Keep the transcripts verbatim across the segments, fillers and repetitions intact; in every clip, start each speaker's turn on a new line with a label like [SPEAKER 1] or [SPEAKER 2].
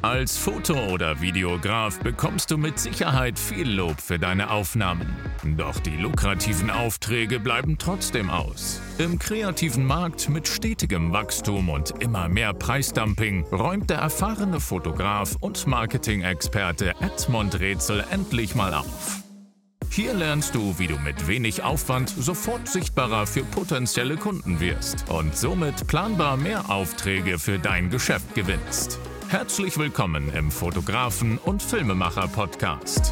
[SPEAKER 1] Als Foto- oder Videograf bekommst du mit Sicherheit viel Lob für deine Aufnahmen. Doch die lukrativen Aufträge bleiben trotzdem aus. Im kreativen Markt mit stetigem Wachstum und immer mehr Preisdumping räumt der erfahrene Fotograf und Marketing-Experte Edmund Rätsel endlich mal auf. Hier lernst du, wie du mit wenig Aufwand sofort sichtbarer für potenzielle Kunden wirst und somit planbar mehr Aufträge für dein Geschäft gewinnst. Herzlich willkommen im Fotografen- und Filmemacher-Podcast.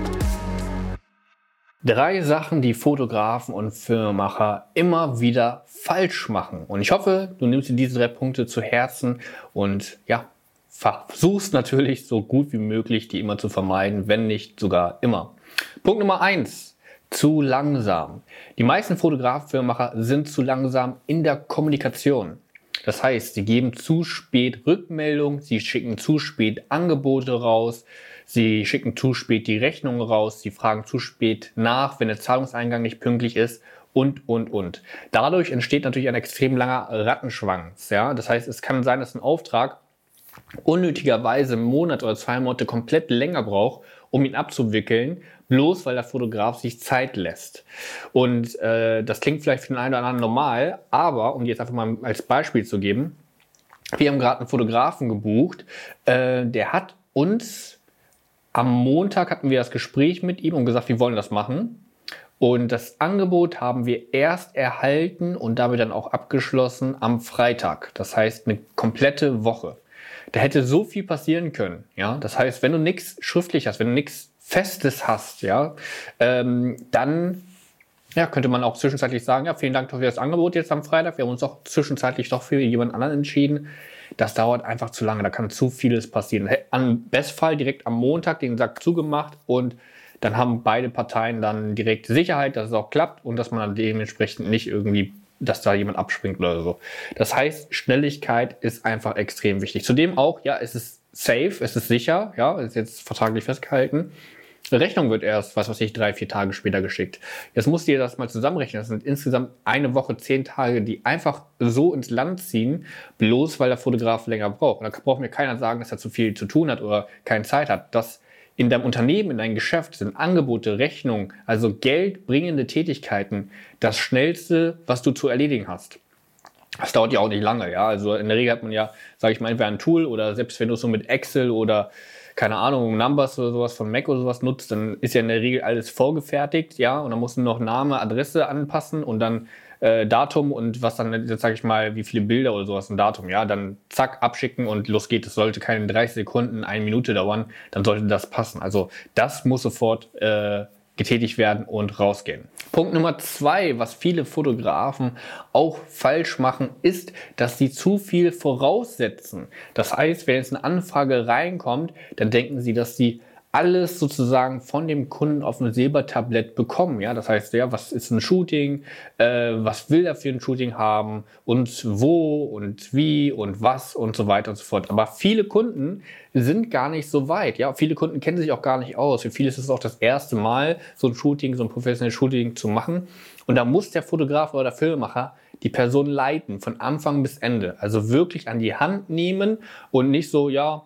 [SPEAKER 2] Drei Sachen, die Fotografen und Filmemacher immer wieder falsch machen. Und ich hoffe, du nimmst dir diese drei Punkte zu Herzen und ja, versuchst natürlich so gut wie möglich, die immer zu vermeiden, wenn nicht sogar immer. Punkt Nummer eins. Zu langsam. Die meisten Fotografen, Filmemacher sind zu langsam in der Kommunikation. Das heißt, sie geben zu spät Rückmeldung, sie schicken zu spät Angebote raus, sie schicken zu spät die Rechnungen raus, sie fragen zu spät nach, wenn der Zahlungseingang nicht pünktlich ist und, und, und. Dadurch entsteht natürlich ein extrem langer Rattenschwanz. Ja? Das heißt, es kann sein, dass ein Auftrag unnötigerweise einen Monat oder zwei Monate komplett länger braucht, um ihn abzuwickeln, bloß weil der Fotograf sich Zeit lässt. Und äh, das klingt vielleicht für den einen oder anderen normal, aber, um dir jetzt einfach mal als Beispiel zu geben, wir haben gerade einen Fotografen gebucht, äh, der hat uns, am Montag hatten wir das Gespräch mit ihm und gesagt, wir wollen das machen. Und das Angebot haben wir erst erhalten und damit dann auch abgeschlossen am Freitag. Das heißt, eine komplette Woche. Da hätte so viel passieren können. Ja? Das heißt, wenn du nichts schriftlich hast, wenn du nichts Festes hast, ja, ähm, dann ja, könnte man auch zwischenzeitlich sagen, ja, vielen Dank für das Angebot jetzt am Freitag. Wir haben uns auch zwischenzeitlich doch für jemand anderen entschieden. Das dauert einfach zu lange, da kann zu vieles passieren. Am Bestfall direkt am Montag den Sack zugemacht und dann haben beide Parteien dann direkt Sicherheit, dass es auch klappt und dass man dann dementsprechend nicht irgendwie, dass da jemand abspringt oder so. Das heißt, Schnelligkeit ist einfach extrem wichtig. Zudem auch, ja, es ist safe, es ist sicher, ja, ist jetzt vertraglich festgehalten. Rechnung wird erst, was weiß ich, drei, vier Tage später geschickt. Jetzt musst du dir das mal zusammenrechnen. Das sind insgesamt eine Woche, zehn Tage, die einfach so ins Land ziehen, bloß weil der Fotograf länger braucht. Und da braucht mir keiner sagen, dass er zu viel zu tun hat oder keine Zeit hat. Das in deinem Unternehmen, in deinem Geschäft sind Angebote, Rechnungen, also geldbringende Tätigkeiten, das Schnellste, was du zu erledigen hast. Das dauert ja auch nicht lange, ja. Also in der Regel hat man ja, sage ich mal, entweder ein Tool oder selbst wenn du es so mit Excel oder keine Ahnung, Numbers oder sowas von Mac oder sowas nutzt, dann ist ja in der Regel alles vorgefertigt, ja. Und dann musst du noch Name, Adresse anpassen und dann äh, Datum und was dann, jetzt sage ich mal, wie viele Bilder oder sowas, ein Datum, ja. Dann zack, abschicken und los geht. Es sollte keine dreißig Sekunden, eine Minute dauern, dann sollte das passen. Also das muss sofort äh, getätigt werden und rausgehen. Punkt Nummer zwei, was viele Fotografen auch falsch machen, ist, dass sie zu viel voraussetzen. Das heißt, wenn jetzt eine Anfrage reinkommt, dann denken sie, dass sie alles sozusagen von dem Kunden auf einem Silbertablett bekommen. Ja, das heißt, ja, was ist ein Shooting, äh, was will er für ein Shooting haben und wo und wie und was und so weiter und so fort. Aber viele Kunden sind gar nicht so weit. Ja, viele Kunden kennen sich auch gar nicht aus. Für viele ist es auch das erste Mal, so ein Shooting, so ein professionelles Shooting zu machen. Und da muss der Fotograf oder der Filmemacher die Person leiten, von Anfang bis Ende. Also wirklich an die Hand nehmen und nicht so, ja,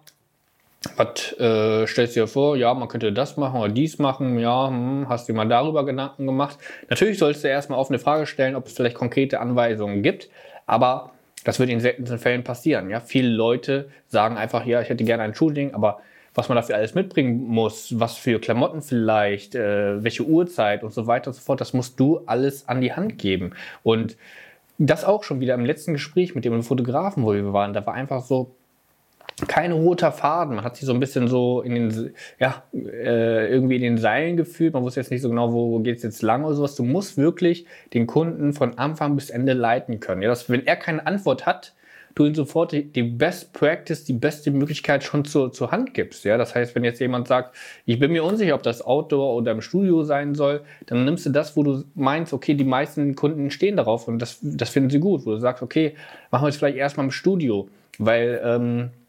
[SPEAKER 2] was äh, stellst du dir vor? Ja, man könnte das machen oder dies machen. Ja, hm, hast du dir mal darüber Gedanken gemacht? Natürlich solltest du erstmal offene Frage stellen, ob es vielleicht konkrete Anweisungen gibt. Aber das wird in seltensten Fällen passieren. Ja? Viele Leute sagen einfach, ja, ich hätte gerne ein Shooting, aber was man dafür alles mitbringen muss, was für Klamotten vielleicht, äh, welche Uhrzeit und so weiter und so fort, das musst du alles an die Hand geben. Und das auch schon wieder im letzten Gespräch mit dem Fotografen, wo wir waren, da war einfach so, kein roter Faden. Man hat sich so ein bisschen so in den, ja, äh, irgendwie in den Seilen gefühlt. Man wusste jetzt nicht so genau, wo geht es jetzt lang oder sowas. Du musst wirklich den Kunden von Anfang bis Ende leiten können. Ja, dass, wenn er keine Antwort hat, du ihm sofort die, die Best Practice, die beste Möglichkeit schon zur, zur Hand gibst. Ja, das heißt, wenn jetzt jemand sagt, ich bin mir unsicher, ob das Outdoor oder im Studio sein soll, dann nimmst du das, wo du meinst, okay, die meisten Kunden stehen darauf und das, das finden sie gut. Wo du sagst, okay, machen wir es vielleicht erstmal im Studio, weil, ähm,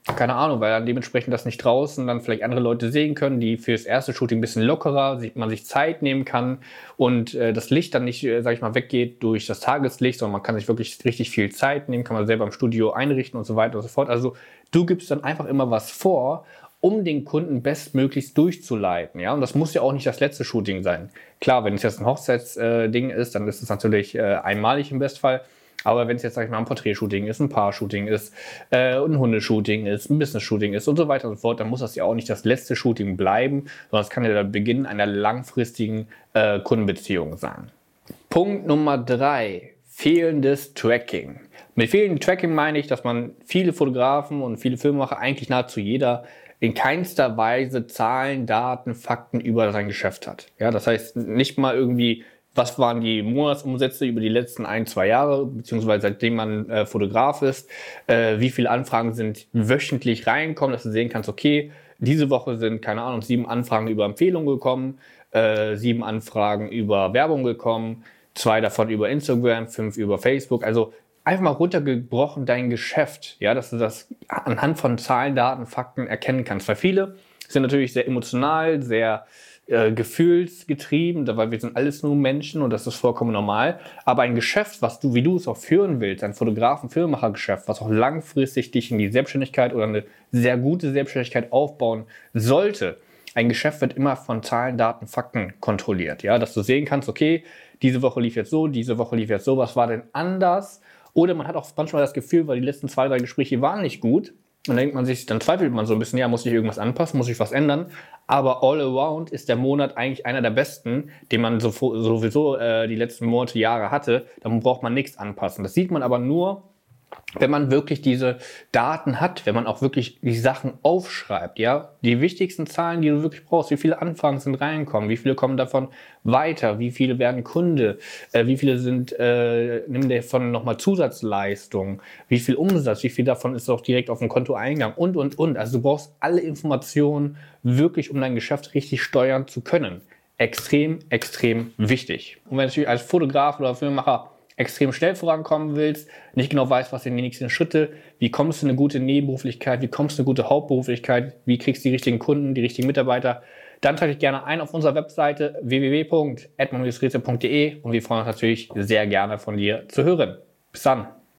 [SPEAKER 2] keine Ahnung, weil dann dementsprechend das nicht draußen dann vielleicht andere Leute sehen können, die für das erste Shooting ein bisschen lockerer, man sich Zeit nehmen kann und äh, das Licht dann nicht, äh, sag ich mal, weggeht durch das Tageslicht, sondern man kann sich wirklich richtig viel Zeit nehmen, kann man selber im Studio einrichten und so weiter und so fort. Also du gibst dann einfach immer was vor, um den Kunden bestmöglichst durchzuleiten. Ja? Und das muss ja auch nicht das letzte Shooting sein. Klar, wenn es jetzt ein Hochzeitsding äh, ist, dann ist es natürlich äh, einmalig im Bestfall. Aber wenn es jetzt, sag ich mal, ein Porträtshooting ist, ein Paar-Shooting ist, äh, ein Hundeshooting ist, ein Business-Shooting ist und so weiter und so fort, dann muss das ja auch nicht das letzte Shooting bleiben, sondern es kann ja der Beginn einer langfristigen äh, Kundenbeziehung sein. Punkt Nummer drei, fehlendes Tracking. Mit fehlendem Tracking meine ich, dass man viele Fotografen und viele Filmemacher, eigentlich nahezu jeder, in keinster Weise Zahlen, Daten, Fakten über sein Geschäft hat. Ja, das heißt nicht mal irgendwie, was waren die Monatsumsätze über die letzten ein, zwei Jahre, beziehungsweise seitdem man äh, Fotograf ist, äh, wie viele Anfragen sind wöchentlich reinkommen, dass du sehen kannst, okay, diese Woche sind, keine Ahnung, sieben Anfragen über Empfehlungen gekommen, äh, sieben Anfragen über Werbung gekommen, zwei davon über Instagram, fünf über Facebook, also einfach mal runtergebrochen dein Geschäft, ja, dass du das anhand von Zahlen, Daten, Fakten erkennen kannst, weil viele sind natürlich sehr emotional, sehr Äh, gefühlsgetrieben, weil wir sind alles nur Menschen und das ist vollkommen normal. Aber ein Geschäft, was du, wie du es auch führen willst, ein Fotografen-Filmemacher-Geschäft, was auch langfristig dich in die Selbstständigkeit oder eine sehr gute Selbstständigkeit aufbauen sollte, ein Geschäft wird immer von Zahlen, Daten, Fakten kontrolliert. Ja, dass du sehen kannst, okay, diese Woche lief jetzt so, diese Woche lief jetzt so, was war denn anders? Oder man hat auch manchmal das Gefühl, weil die letzten zwei, drei Gespräche waren nicht gut, und dann denkt man sich, dann zweifelt man so ein bisschen, ja, muss ich irgendwas anpassen, muss ich was ändern? Aber all around ist der Monat eigentlich einer der besten, den man so, sowieso äh, die letzten Monate, Jahre hatte. Da braucht man nichts anpassen. Das sieht man aber nur, wenn man wirklich diese Daten hat, wenn man auch wirklich die Sachen aufschreibt, ja, die wichtigsten Zahlen, die du wirklich brauchst, wie viele Anfragen sind reinkommen, wie viele kommen davon weiter, wie viele werden Kunde, äh, wie viele sind, äh, nimm davon nochmal Zusatzleistungen, wie viel Umsatz, wie viel davon ist auch direkt auf dem Kontoeingang und, und, und. Also du brauchst alle Informationen wirklich, um dein Geschäft richtig steuern zu können. Extrem, extrem wichtig. Und wenn du natürlich als Fotograf oder Filmemacher extrem schnell vorankommen willst, nicht genau weißt, was sind die nächsten Schritte, wie kommst du in eine gute Nebenberuflichkeit, wie kommst du in eine gute Hauptberuflichkeit, wie kriegst du die richtigen Kunden, die richtigen Mitarbeiter, dann trage dich gerne ein auf unserer Webseite w w w punkt edmund rätsel punkt de und wir freuen uns natürlich sehr gerne von dir zu hören. Bis dann!